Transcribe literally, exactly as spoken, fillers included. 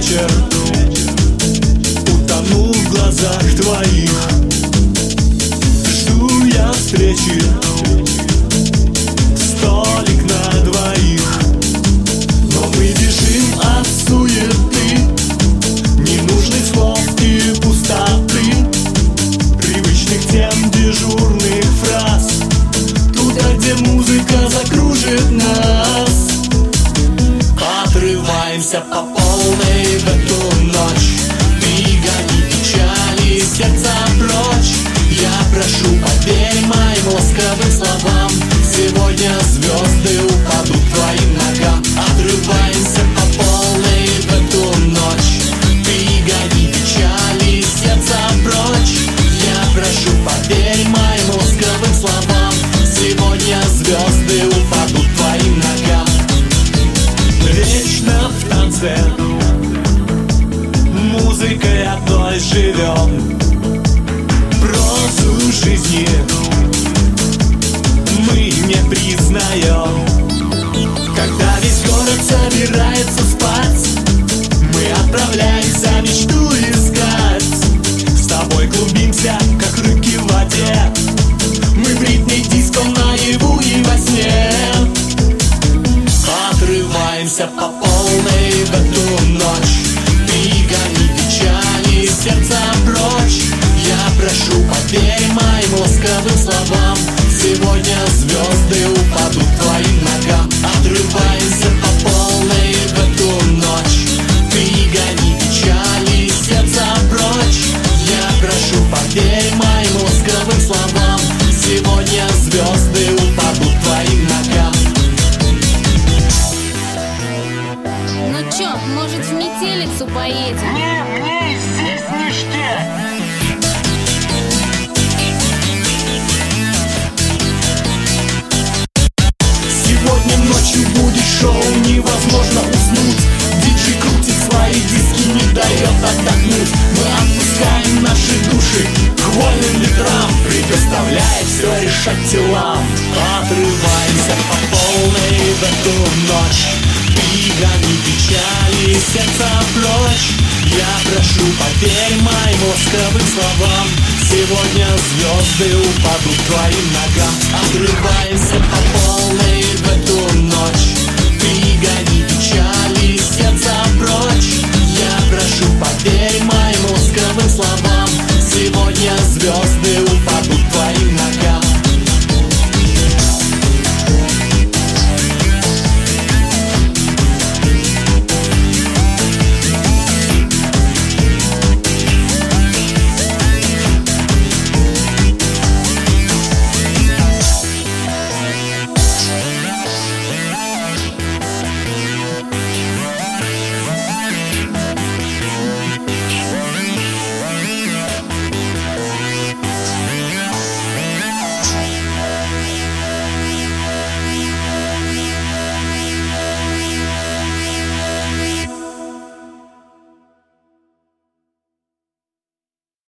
вечер, утону в глазах твоих. Жду я встречи, столик на двоих. Но мы бежим от суеты, ненужных слов и пустоты, привычных тем, дежурных фраз, туда, где музыка закружит нас. Отрываемся по полной в эту ночь. Ты гони печали, сердца прочь. Я прошу, поверь моим ласковым словам. Сегодня звезды упадут к твоим ногам. Отрываемся по полной в эту ночь. Ты гони печали, сердца прочь. Я прошу, поверь моим ласковым словам. Сегодня звезды упадут к твоим ногам. Вечно в танце, музыкой одной живем. Прозу жизни мы не признаем. Когда весь город собирается спать, мы отправляемся мечту искать. С тобой клубимся, как рыбки в воде. Мы в ритме диско наяву и во сне. Отрываемся по полной в эту ночь. Ты гони печали, сердца прочь. Я прошу, поверь моим ласковым словам. Сегодня звезды упадут к твоим ногам. Отрываемся по полной в эту ночь. Ты гони печали, сердца прочь. Я прошу, поверь моим ласковым словам. Сегодня звезды упадут к твоим ногам. Ну чё, может, в метелицу поедем? Нет, нет, здесь ништяк. Сегодня ночью будет шоу, невозможно уснуть. Диджей крутит свои диски, не дает отдохнуть. Мы отпускаем наши души к вольным ветрам, предоставляя все решать телам. Отрываемся по полной в эту ночь. Ты гони печали, сердца прочь. Я прошу, поверь моим ласковым словам. Сегодня звезды упадут к твоим ногам. Отрываемся по полной в эту ночь. Ты гони печали, сердца прочь. Я прошу, поверь моим ласковым словам. Сегодня звезды